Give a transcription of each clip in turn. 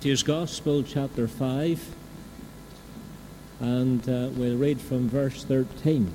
Matthew's Gospel, chapter 5, and we'll read from verse 13.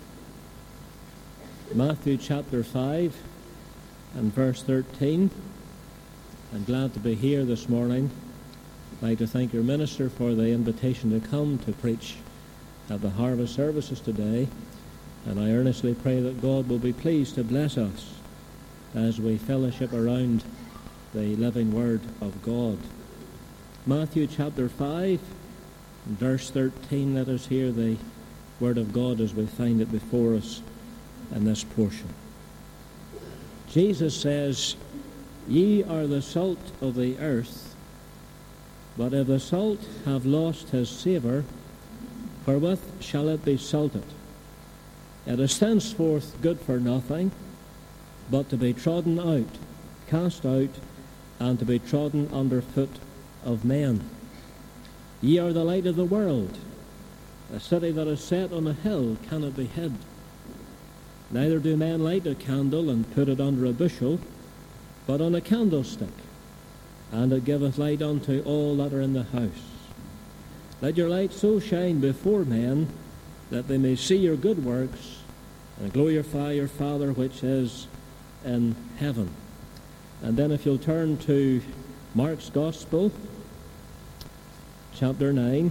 Matthew chapter 5 and verse 13. I'm glad to be here this morning. I'd like to thank your minister for the invitation to come to preach at the harvest services today, and I earnestly pray that God will be pleased to bless us as we fellowship around the living Word of God. Matthew chapter 5, verse 13, let us hear the Word of God as we find it before us in this portion. Jesus says, "Ye are the salt of the earth, but if the salt have lost his savour, wherewith shall it be salted? It is thenceforth good for nothing, but to be trodden out, cast out, and to be trodden under foot of men. Ye are the light of the world. A city that is set on a hill cannot be hid. Neither do men light a candle and put it under a bushel, but on a candlestick, and it giveth light unto all that are in the house. Let your light so shine before men, that they may see your good works, and glorify your Father which is in heaven." And then if you'll turn to Mark's Gospel, chapter 9,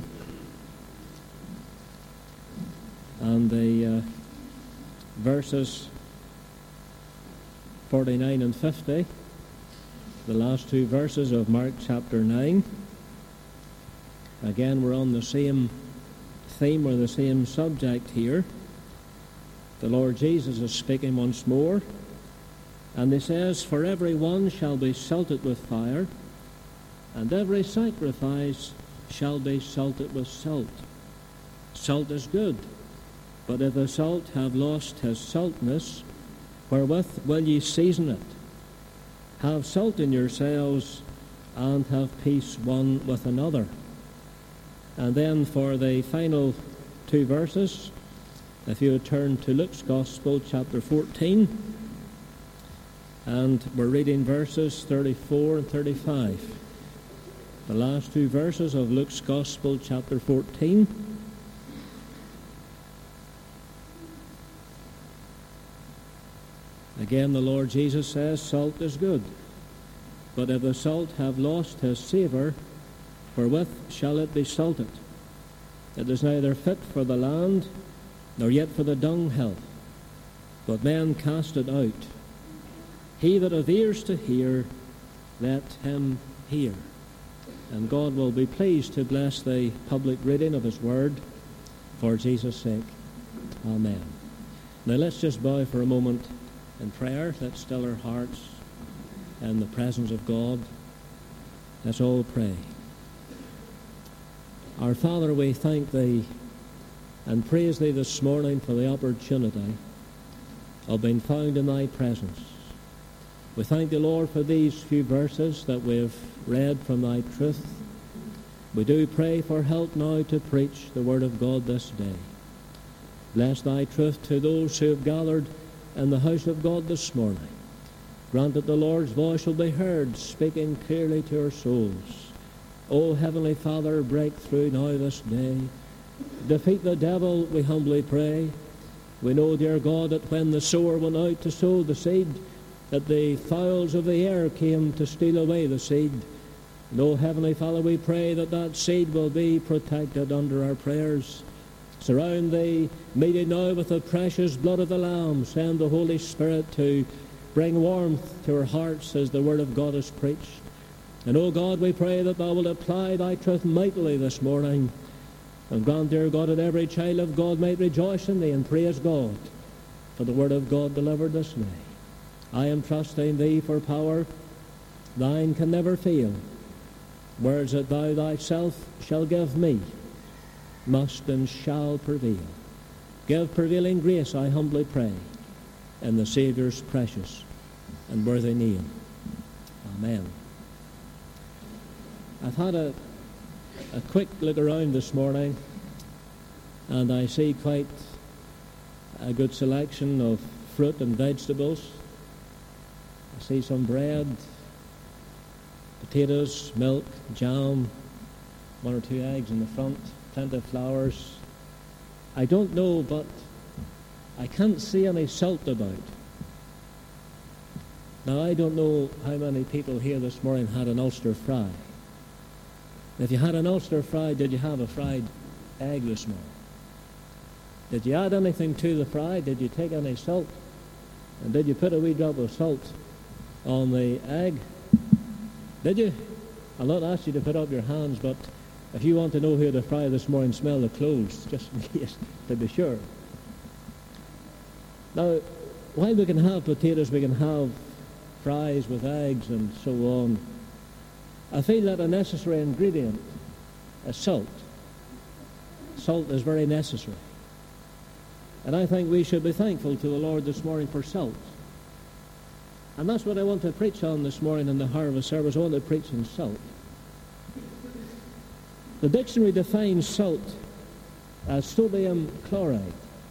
and the verses 49 and 50, the last two verses of Mark chapter 9. Again, we're on the same theme or the same subject here. The Lord Jesus is speaking once more, and he says, "For every one shall be salted with fire, and every sacrifice shall be salted with salt. Salt is good, but if the salt have lost his saltness, wherewith will ye season it? Have salt in yourselves, and have peace one with another." And then for the final two verses, if you would turn to Luke's Gospel, chapter 14, and we're reading verses 34 and 35. The last two verses of Luke's Gospel, chapter 14. Again, the Lord Jesus says, "Salt is good, but if the salt have lost his savour, wherewith shall it be salted? It is neither fit for the land, nor yet for the dunghill, but men cast it out. He that hath ears to hear, let him hear." And God will be pleased to bless the public reading of his word for Jesus' sake. Amen. Now let's just bow for a moment in prayer. Let's still our hearts in the presence of God. Let's all pray. Our Father, we thank Thee and praise Thee this morning for the opportunity of being found in Thy presence. We thank Thee, Lord, for these few verses that we've read from Thy truth. We do pray for help now to preach the Word of God this day. Bless Thy truth to those who have gathered in the house of God this morning. Grant that the Lord's voice will be heard, speaking clearly to our souls. O Heavenly Father, break through now this day. Defeat the devil, we humbly pray. We know, dear God, that when the sower went out to sow the seed, that the fowls of the air came to steal away the seed. And, O Heavenly Father, we pray that that seed will be protected under our prayers. Surround the meeting now with the precious blood of the Lamb. Send the Holy Spirit to bring warmth to our hearts as the Word of God is preached. And, O God, we pray that Thou wilt apply Thy truth mightily this morning. And grant, dear God, that every child of God might rejoice in Thee and praise God for the Word of God delivered this day. I am trusting Thee for power. Thine can never fail. Words that Thou Thyself shall give me must and shall prevail. Give prevailing grace, I humbly pray, in the Saviour's precious and worthy name. Amen. I've had a quick look around this morning, and I see quite a good selection of fruit and vegetables. I see some bread, Potatoes, milk, jam, 1 or 2 eggs in the front, plenty of flowers. I don't know, but I can't see any salt about. Now, I don't know how many people here this morning had an Ulster fry. If you had an Ulster fry, did you have a fried egg this morning? Did you add anything to the fry? Did you take any salt? And did you put a wee drop of salt on the egg? Did you? I'll not ask you to put up your hands, but if you want to know who to fry this morning, smell the clothes, just in case, to be sure. Now, while we can have potatoes, we can have fries with eggs and so on. I feel that a necessary ingredient is salt. Salt is very necessary. And I think we should be thankful to the Lord this morning for salt. And that's what I want to preach on this morning in the harvest service. I want to preach on salt. The dictionary defines salt as sodium chloride,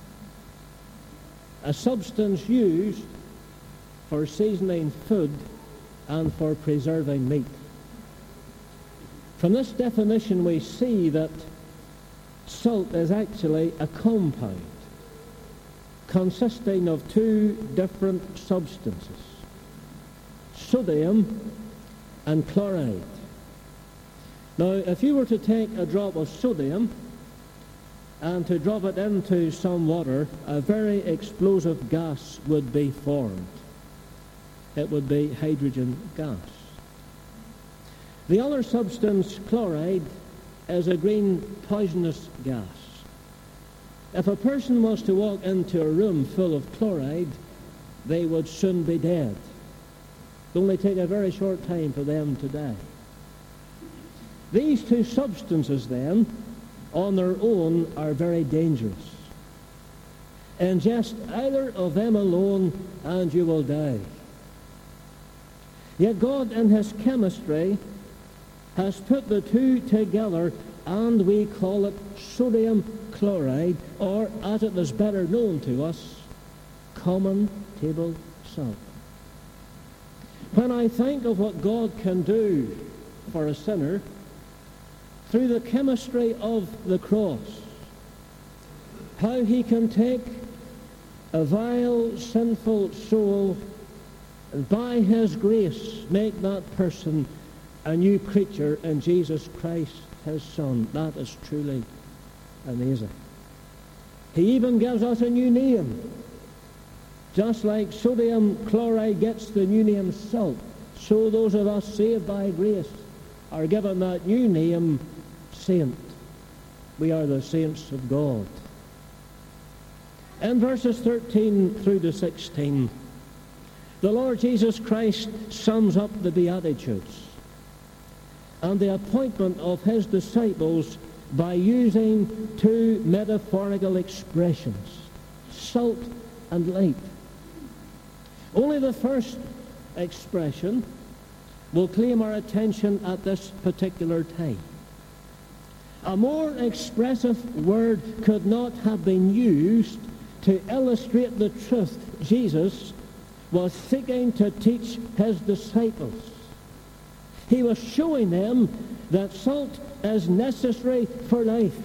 a substance used for seasoning food and for preserving meat. From this definition we see that salt is actually a compound consisting of 2 different substances, sodium and chloride. Now, if you were to take a drop of sodium and to drop it into some water, a very explosive gas would be formed. It would be hydrogen gas. The other substance, chloride, is a green poisonous gas. If a person was to walk into a room full of chloride, they would soon be dead. It only take a very short time for them to die. These 2 substances, then, on their own, are very dangerous. Ingest either of them alone and you will die. Yet God, in his chemistry, has put the 2 together, and we call it sodium chloride, or, as it is better known to us, common table salt. When I think of what God can do for a sinner through the chemistry of the cross, how he can take a vile, sinful soul and by his grace make that person a new creature in Jesus Christ, his Son, that is truly amazing. He even gives us a new name. Just like sodium chloride gets the new name salt, so those of us saved by grace are given that new name, saint. We are the saints of God. In verses 13 through to 16, the Lord Jesus Christ sums up the Beatitudes and the appointment of his disciples by using 2 metaphorical expressions, salt and light. Only the first expression will claim our attention at this particular time. A more expressive word could not have been used to illustrate the truth Jesus was seeking to teach his disciples. He was showing them that salt is necessary for life.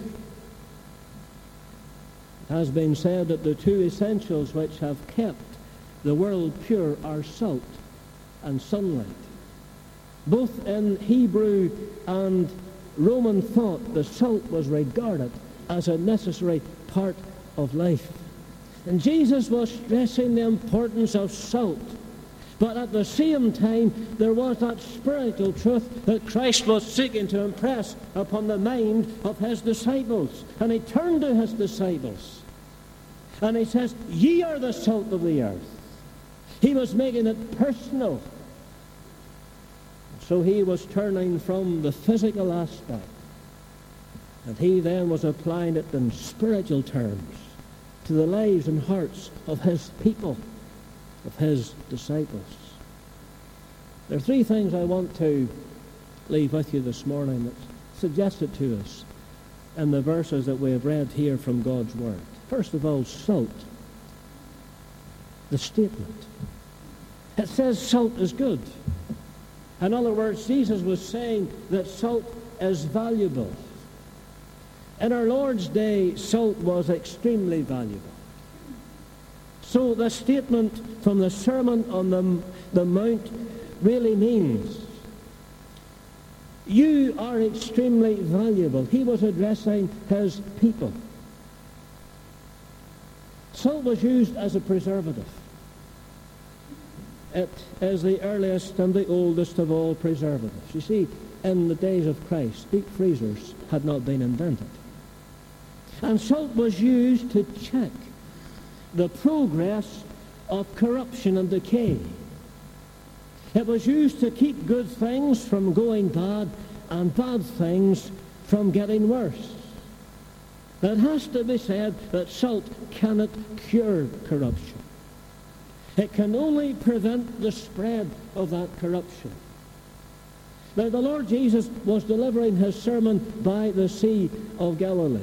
It has been said that the 2 essentials which have kept the world pure are salt and sunlight. Both in Hebrew and Roman thought, the salt was regarded as a necessary part of life. And Jesus was stressing the importance of salt. But at the same time, there was that spiritual truth that Christ was seeking to impress upon the mind of his disciples. And he turned to his disciples and he says, "Ye are the salt of the earth." He was making it personal. So he was turning from the physical aspect, and he then was applying it in spiritual terms to the lives and hearts of his people, of his disciples. There are 3 things I want to leave with you this morning that suggested to us in the verses that we have read here from God's Word. First of all, salt. The statement. It says salt is good. In other words, Jesus was saying that salt is valuable. In our Lord's day, salt was extremely valuable. So the statement from the Sermon on the Mount really means you are extremely valuable. He was addressing his people. Salt was used as a preservative. It is the earliest and the oldest of all preservatives. You see, in the days of Christ, deep freezers had not been invented. And salt was used to check the progress of corruption and decay. It was used to keep good things from going bad and bad things from getting worse. It has to be said that salt cannot cure corruption. It can only prevent the spread of that corruption. Now, the Lord Jesus was delivering his sermon by the Sea of Galilee.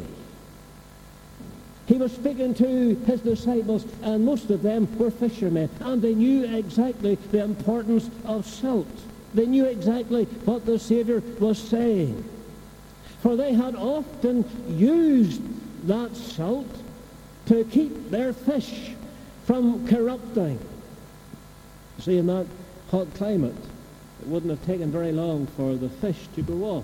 He was speaking to his disciples, and most of them were fishermen, and they knew exactly the importance of salt. They knew exactly what the Savior was saying. For they had often used that salt to keep their fish from corrupting. See, in that hot climate, it wouldn't have taken very long for the fish to go off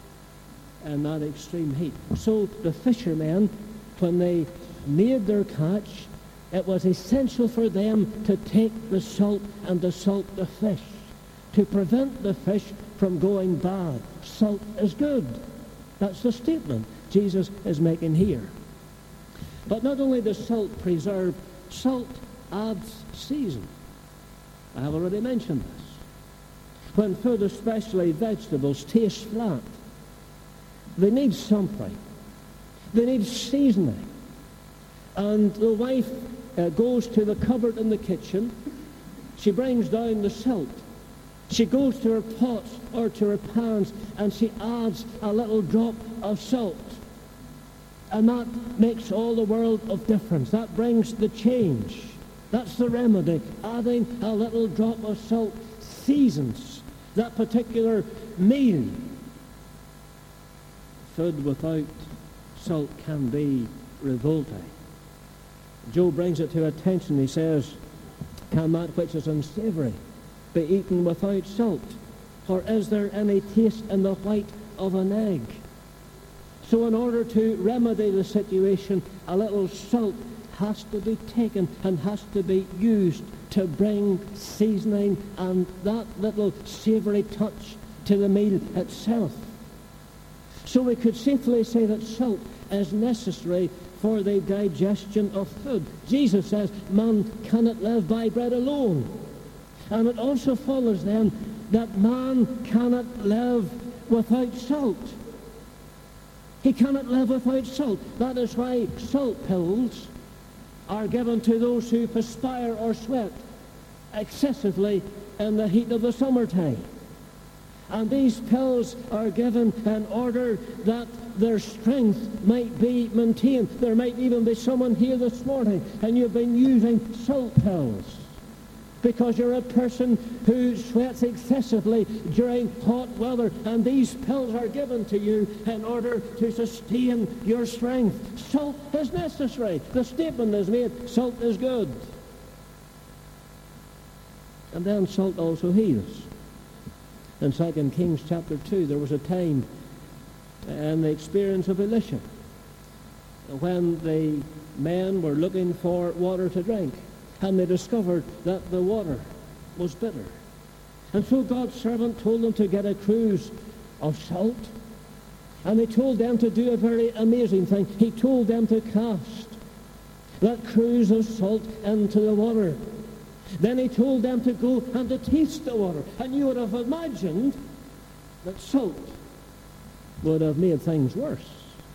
in that extreme heat. So the fishermen, when they made their catch, it was essential for them to take the salt and to salt the fish, to prevent the fish from going bad. Salt is good. That's the statement Jesus is making here. But not only does salt preserve, salt adds season. I have already mentioned this. When food, especially vegetables, tastes flat, they need something. They need seasoning. And the wife goes to the cupboard in the kitchen. She brings down the salt. She goes to her pots or to her pans, and she adds a little drop of salt. And that makes all the world of difference. That brings the change. That's the remedy. Adding a little drop of salt seasons that particular meal. Food without salt can be revolting. Job brings it to attention. He says, can that which is unsavory be eaten without salt? Or is there any taste in the white of an egg? So in order to remedy the situation, a little salt has to be taken and has to be used to bring seasoning and that little savory touch to the meal itself. So we could safely say that salt is necessary for the digestion of food. Jesus says man cannot live by bread alone. And it also follows then that man cannot live without salt. He cannot live without salt. That is why salt pills are given to those who perspire or sweat excessively in the heat of the summertime. And these pills are given in order that their strength might be maintained. There might even be someone here this morning and you've been using salt pills because you're a person who sweats excessively during hot weather, and these pills are given to you in order to sustain your strength. Salt is necessary. The statement is made, salt is good. And then salt also heals. In 2 Kings chapter 2, there was a time in the experience of Elisha when the men were looking for water to drink, and they discovered that the water was bitter. And so God's servant told them to get a cruse of salt, and he told them to do a very amazing thing. He told them to cast that cruse of salt into the water. Then he told them to go and to taste the water. And you would have imagined that salt would have made things worse.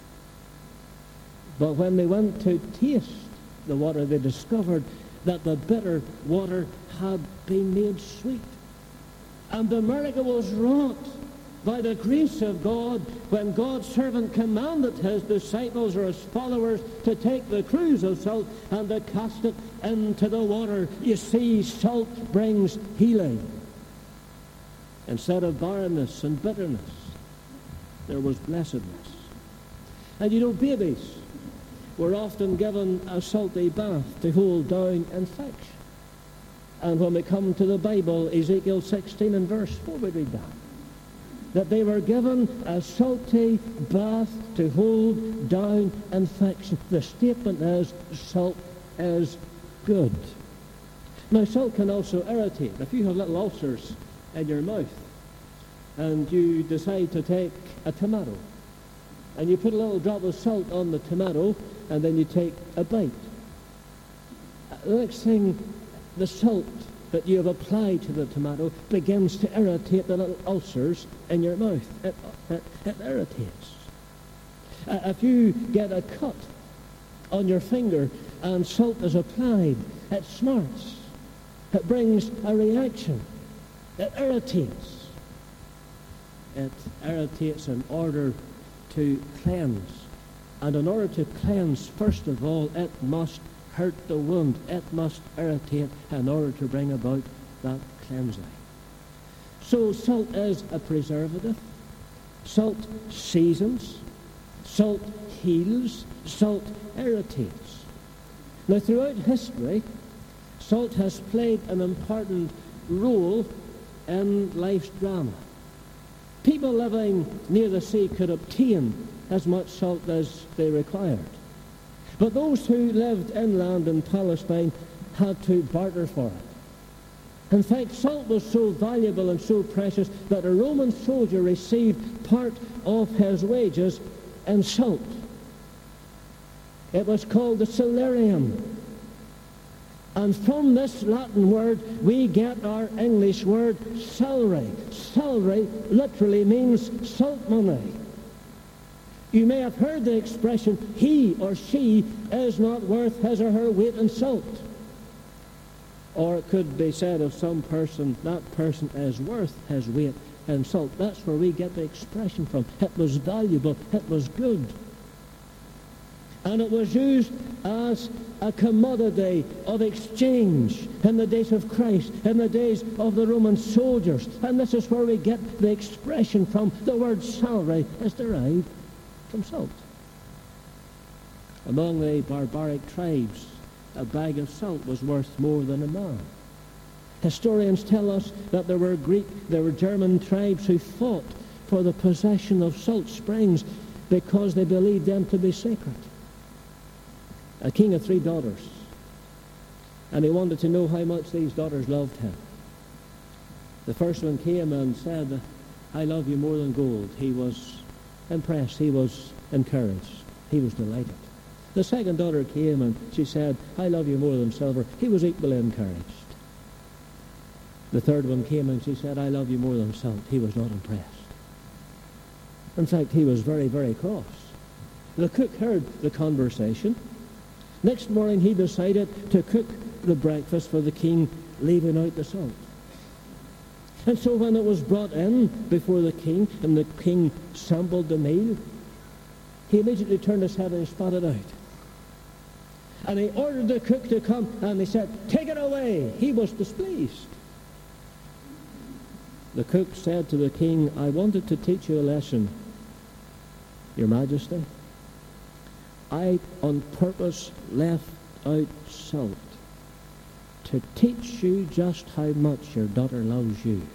But when they went to taste the water, they discovered that the bitter water had been made sweet. And the miracle was wrought by the grace of God when God's servant commanded his disciples or his followers to take the cruse of salt and to cast it into the water. You see, salt brings healing. Instead of barrenness and bitterness, there was blessedness. And you know, babies were often given a salty bath to hold down infection. And when we come to the Bible, Ezekiel 16 and verse 4, we read that they were given a salty bath to hold down infection. The statement is, salt is good. Now, salt can also irritate. If you have little ulcers in your mouth and you decide to take a tomato and you put a little drop of salt on the tomato and then you take a bite, the next thing, the salt that you have applied to the tomato begins to irritate the little ulcers in your mouth. It irritates. If you get a cut on your finger and salt is applied, it smarts. It brings a reaction. It irritates. It irritates in order to cleanse. And in order to cleanse, first of all, it must hurt the wound. It must irritate in order to bring about that cleansing. So salt is a preservative. Salt seasons. Salt heals. Salt irritates. Now, throughout history, salt has played an important role in life's drama. People living near the sea could obtain as much salt as they required. But those who lived inland in Palestine had to barter for it. In fact, salt was so valuable and so precious that a Roman soldier received part of his wages in salt. It was called the salarium. And from this Latin word, we get our English word salary. Salary literally means salt money. You may have heard the expression, he or she is not worth his or her weight in salt. Or it could be said of some person, that person is worth his weight in salt. That's where we get the expression from. It was valuable. It was good. And it was used as a commodity of exchange in the days of Christ, in the days of the Roman soldiers. And this is where we get the expression from. The word salary is derived from salt. Among the barbaric tribes, a bag of salt was worth more than a man. Historians tell us that there were German tribes who fought for the possession of salt springs because they believed them to be sacred. A king had 3 daughters, and he wanted to know how much these daughters loved him. The first one came and said, I love you more than gold. He was impressed. He was encouraged. He was delighted. The second daughter came and she said, I love you more than silver. He was equally encouraged. The third one came and she said, I love you more than salt. He was not impressed. In fact, he was very, very cross. The cook heard the conversation. Next morning he decided to cook the breakfast for the king, leaving out the salt. And so when it was brought in before the king, and the king sampled the meal, he immediately turned his head and he spat it out. And he ordered the cook to come, and he said, take it away. He was displeased. The cook said to the king, I wanted to teach you a lesson, Your Majesty. I on purpose left out salt to teach you just how much your daughter loves you.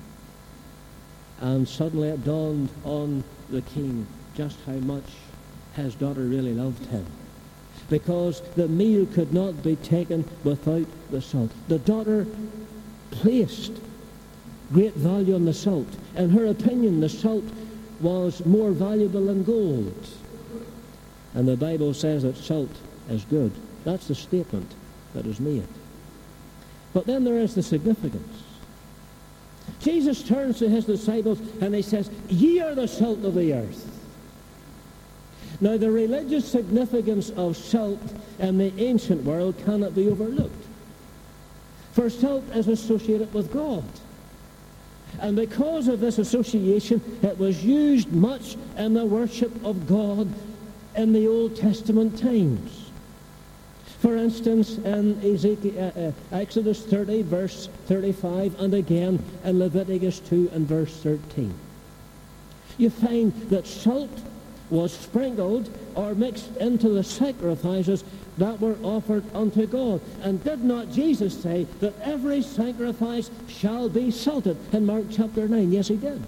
And suddenly it dawned on the king just how much his daughter really loved him, because the meal could not be taken without the salt. The daughter placed great value on the salt. In her opinion, the salt was more valuable than gold. And the Bible says that salt is good. That's the statement that is made. But then there is the significance. Jesus turns to his disciples and he says, ye are the salt of the earth. Now, the religious significance of salt in the ancient world cannot be overlooked. For salt is associated with God. And because of this association, it was used much in the worship of God in the Old Testament times. For instance, in Exodus 30, verse 35, and again in Leviticus 2 and verse 13. You find that salt was sprinkled or mixed into the sacrifices that were offered unto God. And did not Jesus say that every sacrifice shall be salted in Mark chapter 9? Yes, he did.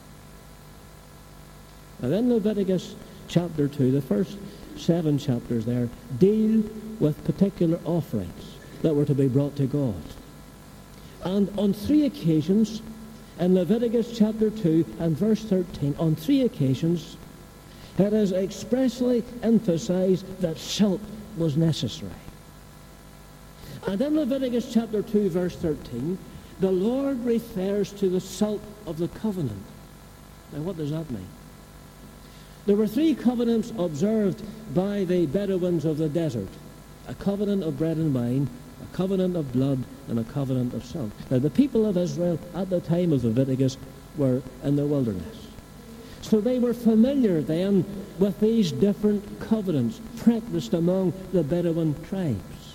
And in Leviticus chapter 2, the first 7 chapters there deal with particular offerings that were to be brought to God. And on 3 occasions, in Leviticus chapter 2 and verse 13, on 3 occasions, it is expressly emphasized that salt was necessary. And in Leviticus chapter 2, verse 13, the Lord refers to the salt of the covenant. Now, what does that mean? There were 3 covenants observed by the Bedouins of the desert: a covenant of bread and wine, a covenant of blood, and a covenant of salt. Now, the people of Israel at the time of Leviticus were in the wilderness. So they were familiar then with these different covenants practiced among the Bedouin tribes.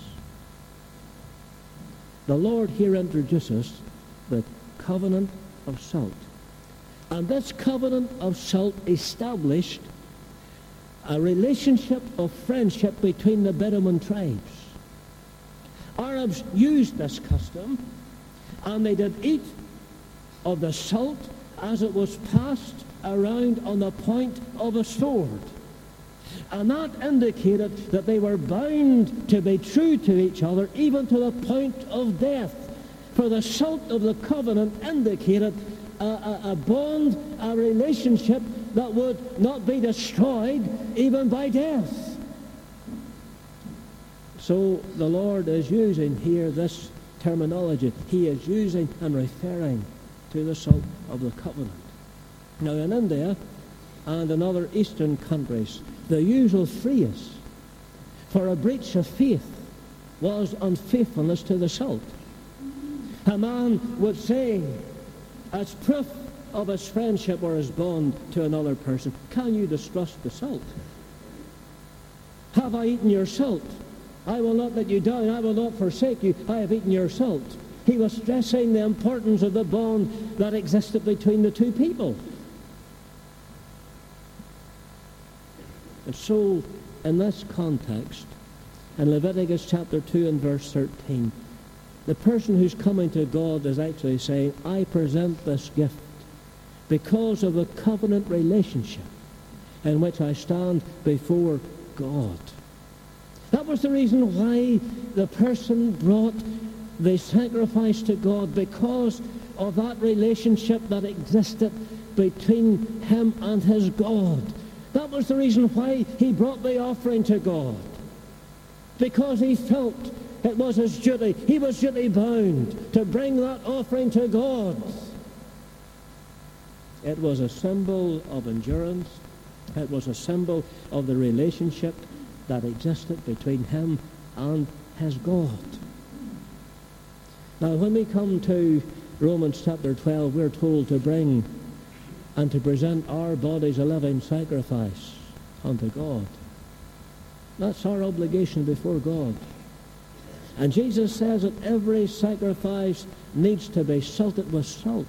The Lord here introduces the covenant of salt. And this covenant of salt established a relationship of friendship between the Bedouin tribes. Arabs used this custom, and they did eat of the salt as it was passed around on the point of a sword. And that indicated that they were bound to be true to each other, even to the point of death. For the salt of the covenant indicated a bond, a relationship that would not be destroyed even by death. So the Lord is using here this terminology. He is using and referring to the salt of the covenant. Now, in India and in other eastern countries, the usual phrase for a breach of faith was unfaithfulness to the salt. A man would say, as proof of his friendship or his bond to another person, "Can you distrust the salt? Have I eaten your salt? I will not let you down. I will not forsake you. I have eaten your salt." He was stressing the importance of the bond that existed between the two people. And so, in this context, in Leviticus chapter 2 and verse 13, the person who's coming to God is actually saying, "I present this gift because of the covenant relationship in which I stand before God." That was the reason why the person brought the sacrifice to God, because of that relationship that existed between him and his God. That was the reason why he brought the offering to God, because he felt it was his duty. He was duty bound to bring that offering to God. It was a symbol of endurance. It was a symbol of the relationship that existed between him and his God. Now, when we come to Romans chapter 12, we're told to bring and to present our bodies a living sacrifice unto God. That's our obligation before God. And Jesus says that every sacrifice needs to be salted with salt.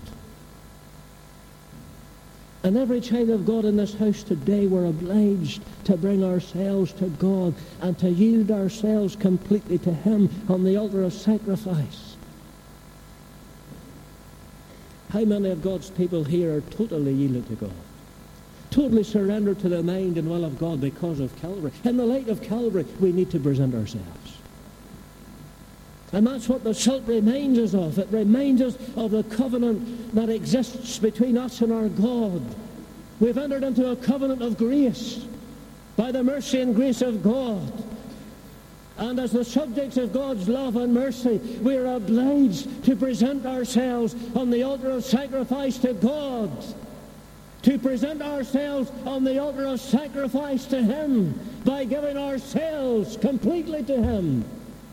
And every child of God in this house today, we're obliged to bring ourselves to God and to yield ourselves completely to him on the altar of sacrifice. How many of God's people here are totally yielded to God? Totally surrendered to the mind and will of God because of Calvary. In the light of Calvary, we need to present ourselves. And that's what the salt reminds us of. It reminds us of the covenant that exists between us and our God. We've entered into a covenant of grace by the mercy and grace of God. And as the subjects of God's love and mercy, we are obliged to present ourselves on the altar of sacrifice to God. To present ourselves on the altar of sacrifice to him by giving ourselves completely to him.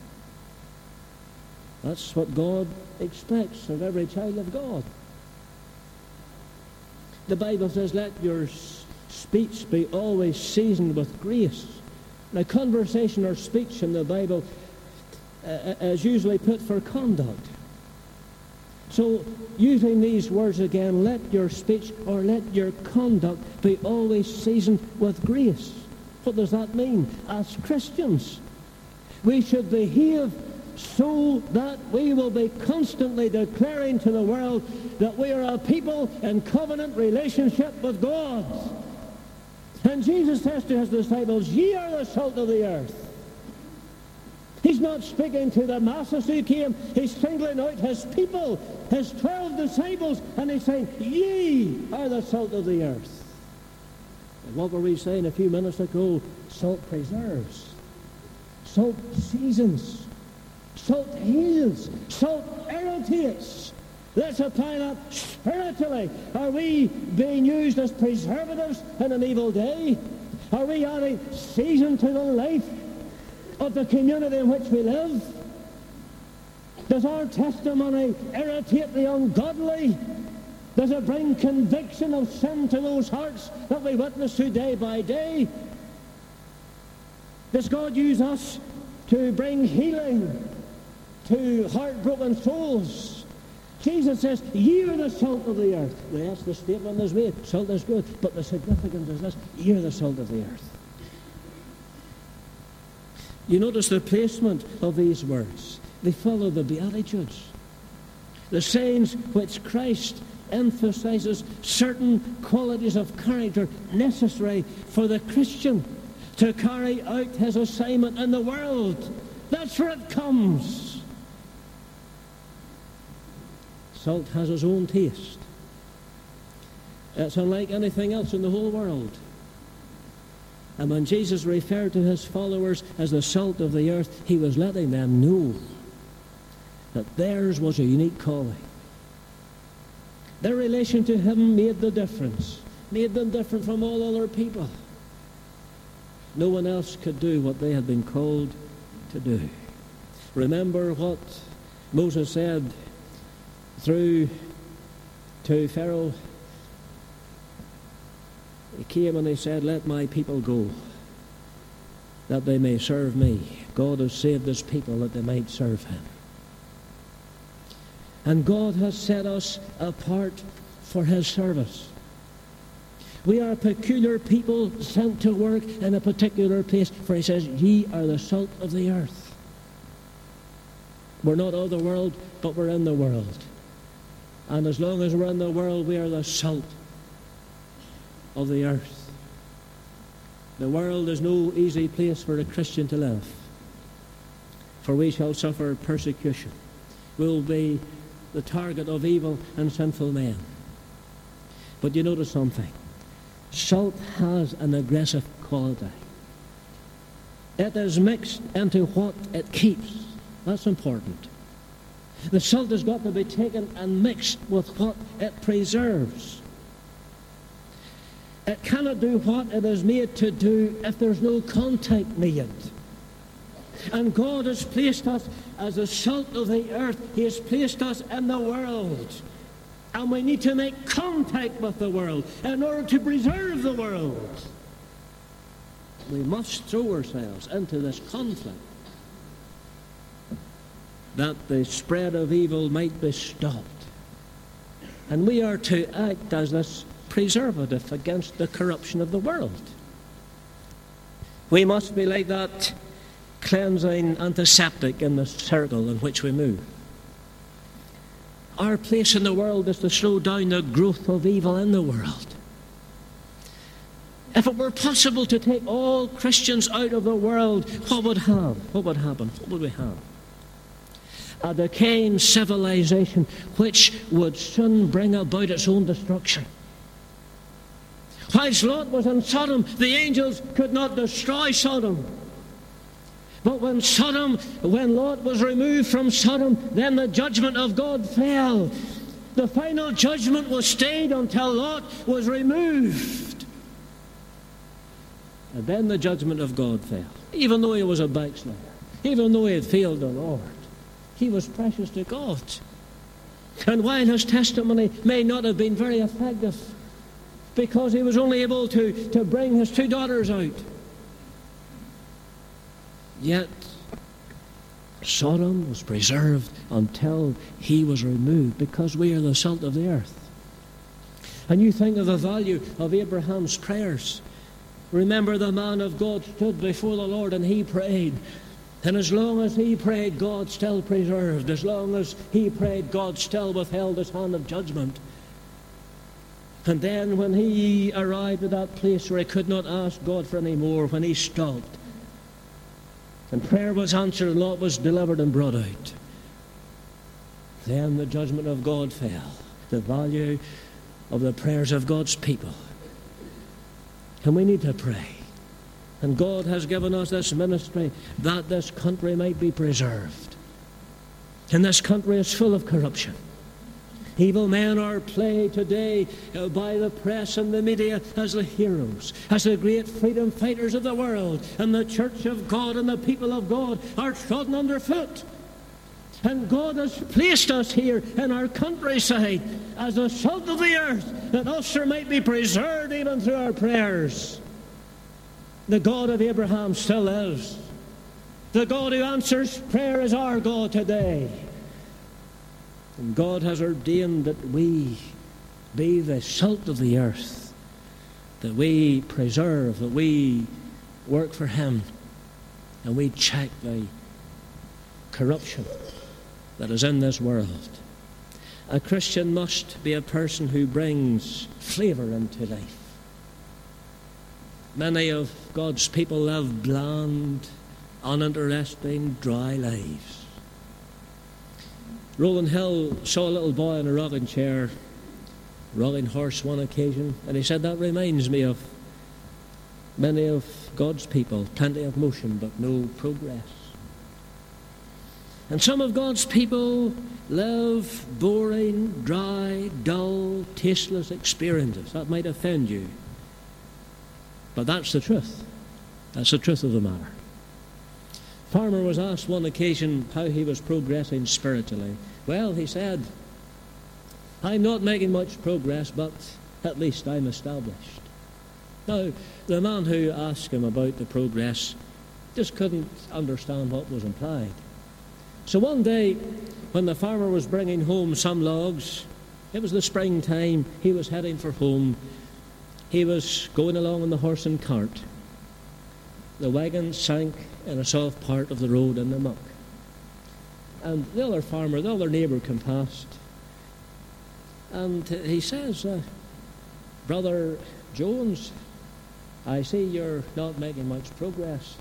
That's what God expects of every child of God. The Bible says, "Let your speech be always seasoned with grace, Now, conversation or speech in the Bible is usually put for conduct. So, using these words again, let your speech or let your conduct be always seasoned with grace. What does that mean? As Christians, we should behave so that we will be constantly declaring to the world that we are a people in covenant relationship with God. And Jesus says to his disciples, ye are the salt of the earth. He's not speaking to the masses who came. He's singling out his people, his 12 disciples, and he's saying, ye are the salt of the earth. And what were we saying a few minutes ago? Salt preserves. Salt seasons. Salt heals. Salt irritates. Let's apply that spiritually. Are we being used as preservatives in an evil day? Are we adding season to the life of the community in which we live? Does our testimony irritate the ungodly? Does it bring conviction of sin to those hearts that we witness to day by day? Does God use us to bring healing to heartbroken souls? Jesus says, ye are the salt of the earth. Yes, the statement is made, salt is good, but the significance is this, ye are the salt of the earth. You notice the placement of these words. They follow the Beatitudes. The sayings which Christ emphasizes certain qualities of character necessary for the Christian to carry out his assignment in the world. That's where it comes. Salt has its own taste. It's unlike anything else in the whole world. And when Jesus referred to his followers as the salt of the earth, he was letting them know that theirs was a unique calling. Their relation to him made the difference, made them different from all other people. No one else could do what they had been called to do. Remember what Moses said through to Pharaoh. He came and he said, let my people go, that they may serve me. God has saved his people that they might serve him. And God has set us apart for his service. We are a peculiar people sent to work in a particular place, for he says, ye are the salt of the earth. We're not of the world, but we're in the world. And as long as we're in the world, we are the salt of the earth. The world is no easy place for a Christian to live, for we shall suffer persecution. We'll be the target of evil and sinful men. But you notice something. Salt has an aggressive quality. It is mixed into what it keeps. That's important. The salt has got to be taken and mixed with what it preserves. It cannot do what it is made to do if there's no contact made. And God has placed us as the salt of the earth. He has placed us in the world. And we need to make contact with the world in order to preserve the world. We must throw ourselves into this conflict that the spread of evil might be stopped. And we are to act as this preservative against the corruption of the world. We must be like that cleansing antiseptic in the circle in which we move. Our place in the world is to slow down the growth of evil in the world. If it were possible to take all Christians out of the world, what would happen? What would we have? A decaying civilization which would soon bring about its own destruction. Whilst Lot was in Sodom, the angels could not destroy Sodom. But when Lot was removed from Sodom, then the judgment of God fell. The final judgment was stayed until Lot was removed. And then the judgment of God fell. Even though he was a backslider, even though he had failed the Lord, he was precious to God. And while his testimony may not have been very effective, because he was only able to bring his two daughters out, Yet Sodom was preserved until he was removed, because we are the salt of the earth. And you think of the value of Abraham's prayers. Remember, the man of God stood before the Lord and he prayed. And as long as he prayed, God still preserved. As long as he prayed, God still withheld his hand of judgment. And then when he arrived at that place where he could not ask God for any more, when he stopped, and prayer was answered and Lot was delivered and brought out, then the judgment of God fell. The value of the prayers of God's people. And we need to pray. And God has given us this ministry that this country might be preserved. And this country is full of corruption. Evil men are played today by the press and the media as the heroes, as the great freedom fighters of the world. And the church of God and the people of God are trodden underfoot. And God has placed us here in our countryside as the salt of the earth, that Ulster might be preserved even through our prayers. The God of Abraham still lives. The God who answers prayer is our God today. And God has ordained that we be the salt of the earth, that we preserve, that we work for Him, and we check the corruption that is in this world. A Christian must be a person who brings flavour into life. Many of God's people live bland, uninteresting, dry lives. Roland Hill saw a little boy in a rocking chair, rocking horse one occasion, and he said, that reminds me of many of God's people, plenty of motion but no progress. And some of God's people live boring, dry, dull, tasteless experiences. That might offend you, but that's the truth. That's the truth of the matter. Farmer was asked one occasion how he was progressing spiritually. Well, he said, I'm not making much progress, but at least I'm established. Now, the man who asked him about the progress just couldn't understand what was implied. So one day, when the farmer was bringing home some logs, it was the springtime, he was heading for home. He was going along on the horse and cart. The wagon sank in a soft part of the road in the muck. And the other farmer, the other neighbour came past. And he says, Brother Jones, I see you're not making much progress,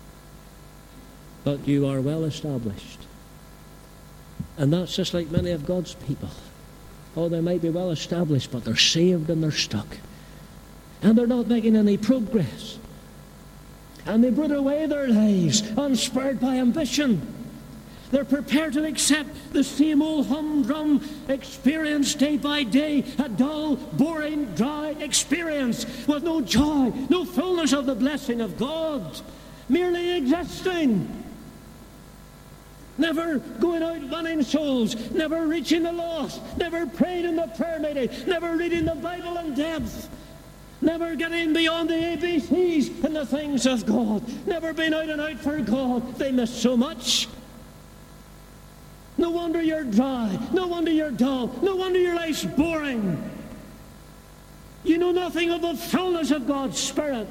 but you are well established. And that's just like many of God's people. Oh, they might be well established, but they're saved and they're stuck. And they're not making any progress. And they bring away their lives unspurred by ambition. They're prepared to accept the same old humdrum experience day by day, a dull, boring, dry experience with no joy, no fullness of the blessing of God, merely existing. Never going out winning souls, never reaching the lost, never praying in the prayer meeting, never reading the Bible in depth, never getting beyond the ABCs and the things of God, never being out and out for God. They miss so much. No wonder you're dry, no wonder you're dull, no wonder your life's boring. You know nothing of the fullness of God's Spirit.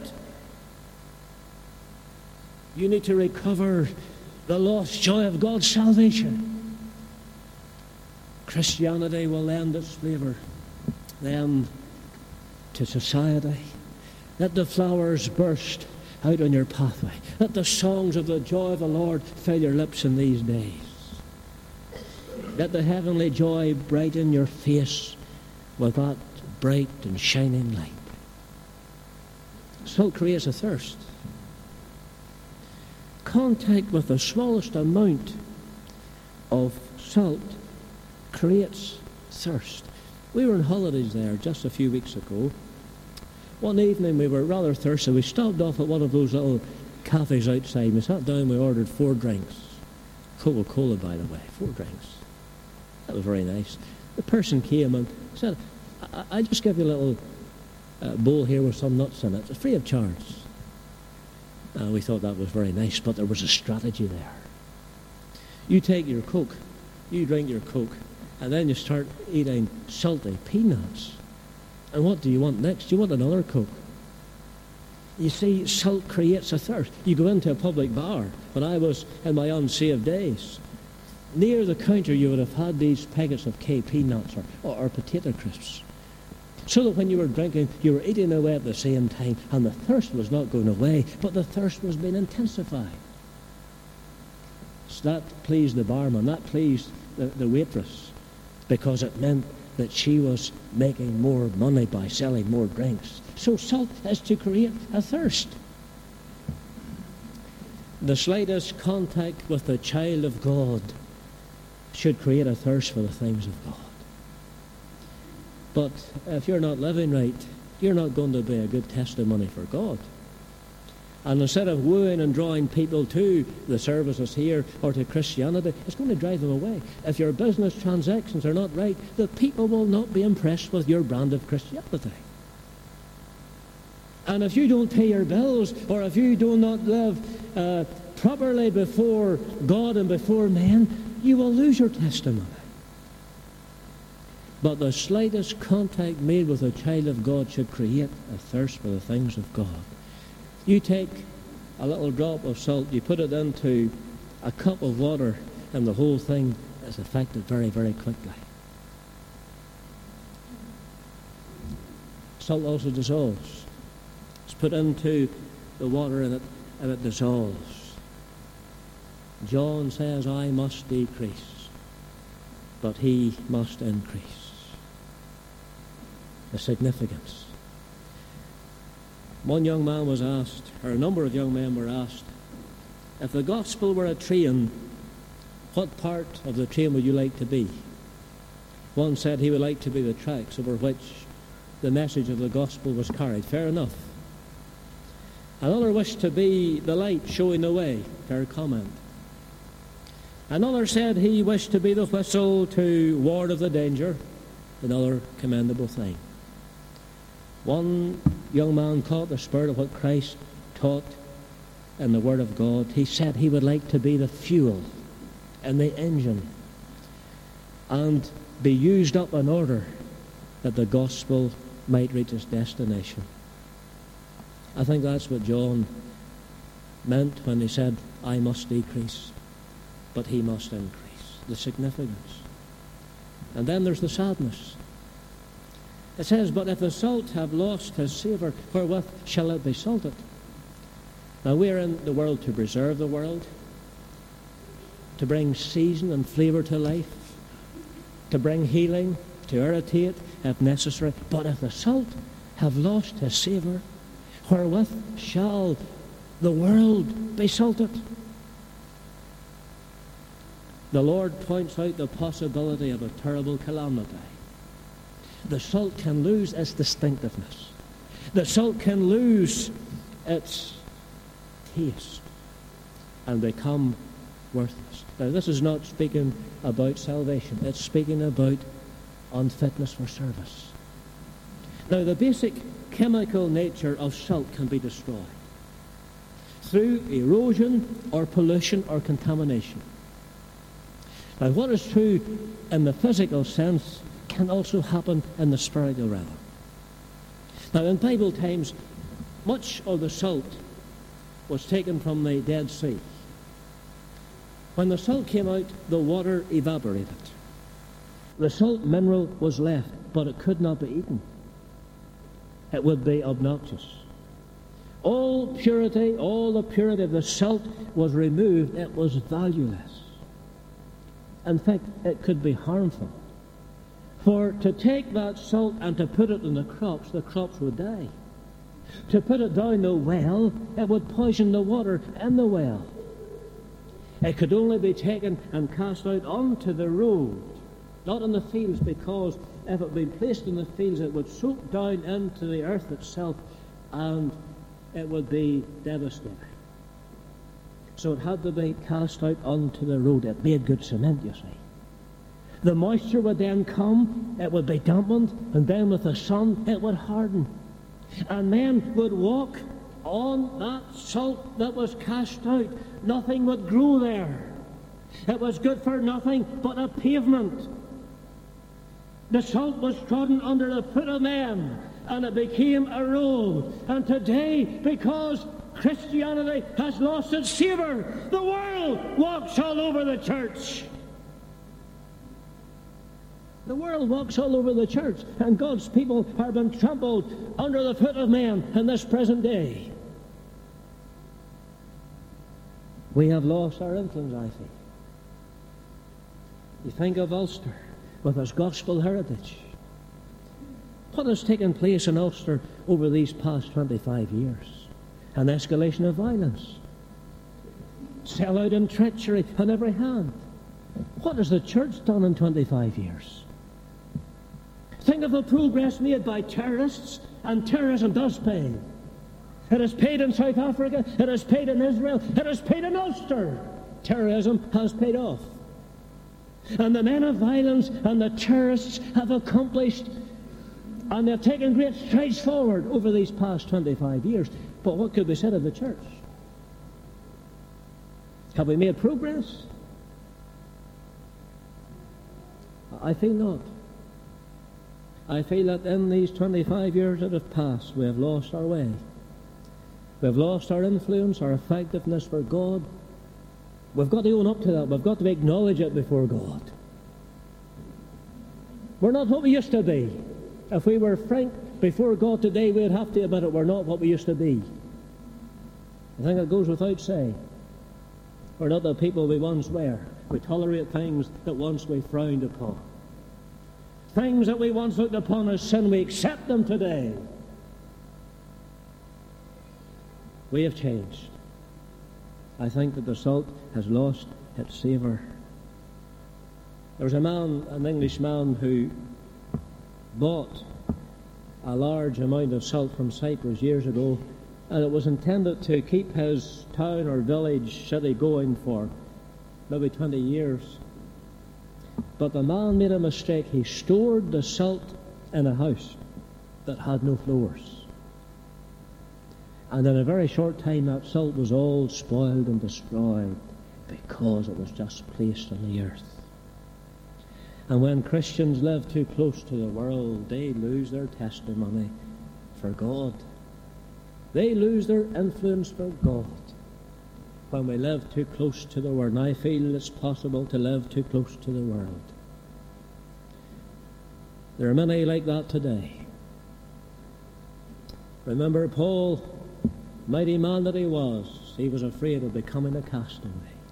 You need to recover the lost joy of God's salvation. Christianity will lend its flavour then to society. Let the flowers burst out on your pathway. Let the songs of the joy of the Lord fill your lips in these days. Let the heavenly joy brighten your face with that bright and shining light. Salt creates a thirst. Contact with the smallest amount of salt creates thirst. We were on holidays there just a few weeks ago. One evening we were rather thirsty. We stopped off at one of those little cafes outside. We sat down, we ordered 4 drinks. Coca-Cola, by the way, 4 drinks. That was very nice. The person came and said, I just give you a little bowl here with some nuts in it. It's free of charge. We thought that was very nice, but there was a strategy there. You take your Coke, you drink your Coke, and then you start eating salty peanuts. And what do you want next? You want another Coke. You see, salt creates a thirst. You go into a public bar. When I was in my unsaved days, near the counter you would have had these packets of KP nuts or potato crisps. So that when you were drinking, you were eating away at the same time, and the thirst was not going away, but the thirst was being intensified. So that pleased the barman, that pleased the waitress, because it meant that she was making more money by selling more drinks. So salt is to create a thirst. The slightest contact with the child of God should create a thirst for the things of God. But if you're not living right, you're not going to be a good testimony for God. And instead of wooing and drawing people to the services here or to Christianity, it's going to drive them away. If your business transactions are not right, the people will not be impressed with your brand of Christianity. And if you don't pay your bills, or if you do not live properly before God and before men, you will lose your testimony. But the slightest contact made with a child of God should create a thirst for the things of God. You take a little drop of salt, you put it into a cup of water, and the whole thing is affected very, very quickly. Salt also dissolves. It's put into the water and it dissolves. John says, I must decrease, but he must increase. The significance. One young man was asked, or a number of young men were asked, if the gospel were a train, what part of the train would you like to be? One said he would like to be the tracks over which the message of the gospel was carried. Fair enough. Another wished to be the light showing the way. Fair comment. Another said he wished to be the whistle to ward of the danger. Another commendable thing. One young man caught the spirit of what Christ taught in the Word of God. He said he would like to be the fuel and the engine and be used up in order that the gospel might reach its destination. I think that's what John meant when he said, I must decrease, but he must increase. The significance. And then there's the sadness. It says, but if the salt have lost his savour, wherewith shall it be salted? Now we're in the world to preserve the world, to bring season and flavour to life, to bring healing, to irritate if necessary. But if the salt have lost his savour, wherewith shall the world be salted? The Lord points out the possibility of a terrible calamity. The salt can lose its distinctiveness. The salt can lose its taste and become worthless. Now, this is not speaking about salvation. It's speaking about unfitness for service. Now, the basic chemical nature of salt can be destroyed through erosion or pollution or contamination. Now, what is true in the physical sense can also happen in the spiritual realm. Now, in Bible times, much of the salt was taken from the Dead Sea. When the salt came out, the water evaporated. The salt mineral was left, but it could not be eaten. It would be obnoxious. All the purity of the salt was removed. It was valueless. In fact, it could be harmful. For to take that salt and to put it in the crops would die. To put it down the well, it would poison the water in the well. It could only be taken and cast out onto the road, not in the fields, because if it had been placed in the fields, it would soak down into the earth itself and it would be devastating. So it had to be cast out onto the road. It made good cement, you see. The moisture would then come, it would be dampened, and then with the sun it would harden. And men would walk on that salt that was cast out, nothing would grow there. It was good for nothing but a pavement. The salt was trodden under the foot of men, and it became a road. And today, because Christianity has lost its savour, the world walks all over the church. The world walks all over the church, and God's people are being trampled under the foot of men in this present day. We have lost our influence, I think. You think of Ulster with its gospel heritage. What has taken place in Ulster over these past 25 years? An escalation of violence, sellout and treachery on every hand. What has the church done in 25 years? Think of the progress made by terrorists, and terrorism does pay. It has paid in South Africa, it has paid in Israel, it has paid in Ulster. Terrorism has paid off. And the men of violence and the terrorists have accomplished, and they've taken great strides forward over these past 25 years. But what could be said of the church? Have we made progress? I feel not. I feel that in these 25 years that have passed, we have lost our way. We have lost our influence, our effectiveness for God. We've got to own up to that. We've got to acknowledge it before God. We're not what we used to be. If we were frank before God today, we'd have to admit it. We're not what we used to be. I think it goes without saying. We're not the people we once were. We tolerate things that once we frowned upon. Things that we once looked upon as sin, we accept them today. We have changed. I think that the salt has lost its savour. There was a man, an Englishman, who bought a large amount of salt from Cyprus years ago, and it was intended to keep his town or village, city going for maybe 20 years. But the man made a mistake. He stored the salt in a house that had no floors. And in a very short time that salt was all spoiled and destroyed because it was just placed on the earth. And when Christians live too close to the world, they lose their testimony for God. They lose their influence for God when we live too close to the world. And I feel it's possible to live too close to the world. There are many like that today. Remember Paul, mighty man that he was afraid of becoming a castaway.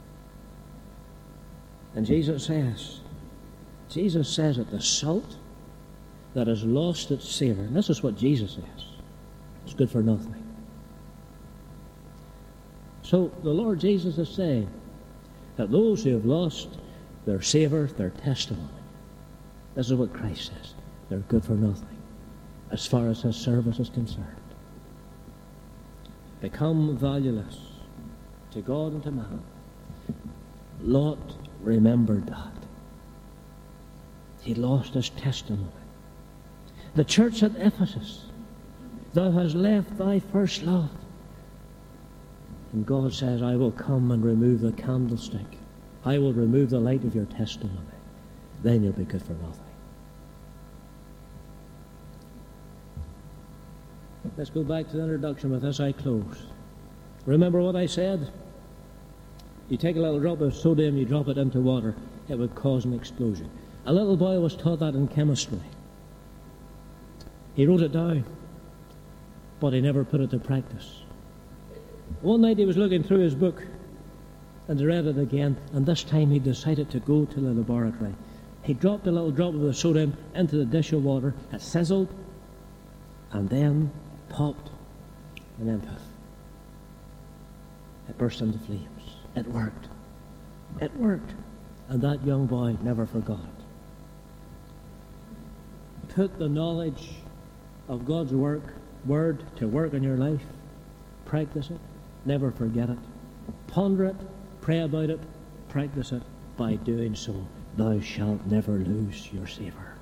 And Jesus says that the salt that has lost its savour, and this is what Jesus says, it's good for nothing. So the Lord Jesus is saying that those who have lost their savour, their testimony, this is what Christ says, they're good for nothing as far as his service is concerned. Become valueless to God and to man. Lot remembered that. He lost his testimony. The church at Ephesus, thou hast left thy first love. And God says, I will come and remove the candlestick. I will remove the light of your testimony. Then you'll be good for nothing. Let's go back to the introduction. With this I close. Remember what I said? You take a little drop of sodium, you drop it into water, it would cause an explosion. A little boy was taught that in chemistry. He wrote it down, but he never put it to practice. One night he was looking through his book and he read it again, and this time he decided to go to the laboratory. He dropped a little drop of the sodium into the dish of water, it sizzled, and then popped, and then poof. It burst into flames. It worked. It worked. And that young boy never forgot it. Put the knowledge of God's word to work in your life. Practice it. Never forget it. Ponder it. Pray about it. Practice it. By doing so, thou shalt never lose your savour.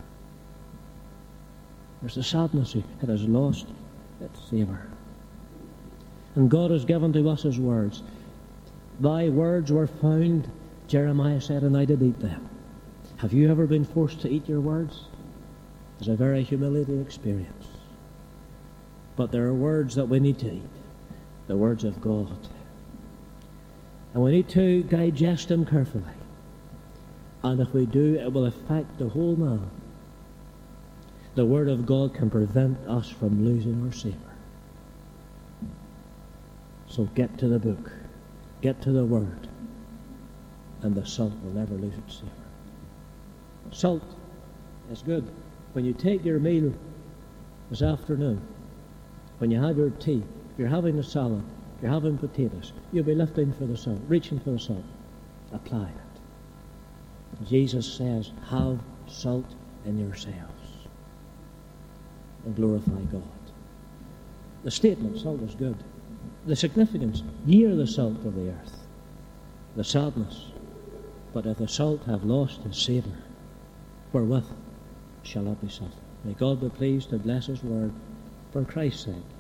There's the sadness. It has lost its savour. And God has given to us His words. Thy words were found, Jeremiah said, and I did eat them. Have you ever been forced to eat your words? It's a very humiliating experience. But there are words that we need to eat, the words of God. And we need to digest them carefully. And if we do, it will affect the whole man. The Word of God can prevent us from losing our savour. So get to the book, get to the Word, and the salt will never lose its savour. Salt is good. When you take your meal this afternoon, when you have your tea, if you're having a salad, if you're having potatoes, you'll be lifting for the salt, reaching for the salt. Apply it. Jesus says, have salt in yourselves and glorify God. The statement, salt is good. The significance, ye are the salt of the earth. The sadness, but if the salt have lost its savour, wherewith shall it be salted? May God be pleased to bless His word for Christ's sake.